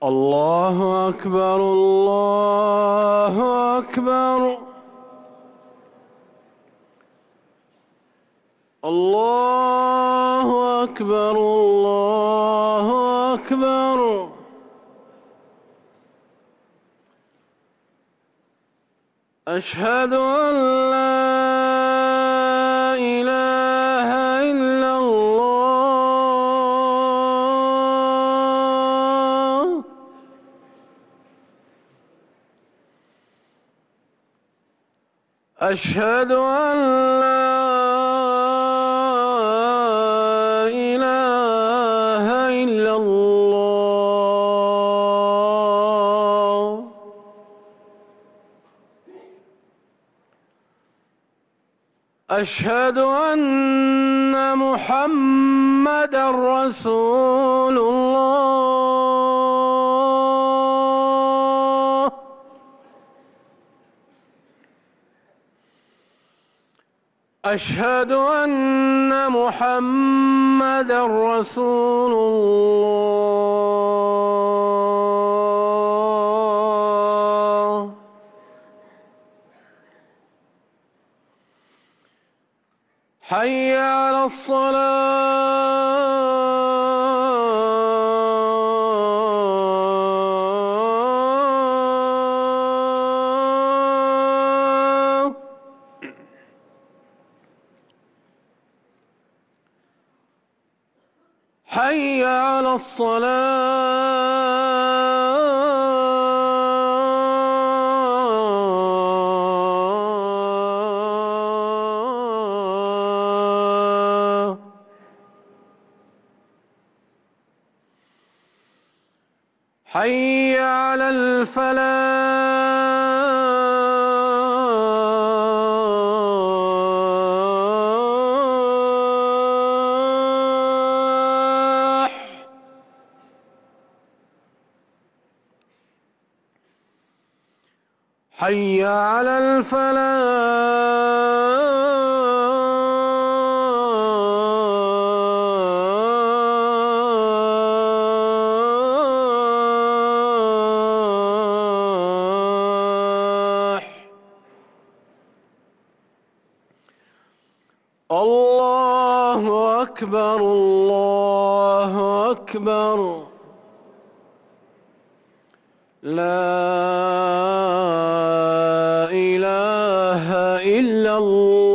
الله أكبر الله أكبر الله أكبر الله أكبر. أشهد أن لا إله إلا الله. أشهد أن لا إله إلا الله. أشهد أن محمدًا رسول الله. أشهد أن محمدًا رسول الله. حي على الصلاة. حي على الصلاة. حي على الفلاح. حي على الفلاح. الله أكبر الله أكبر. لا إله إلا الله.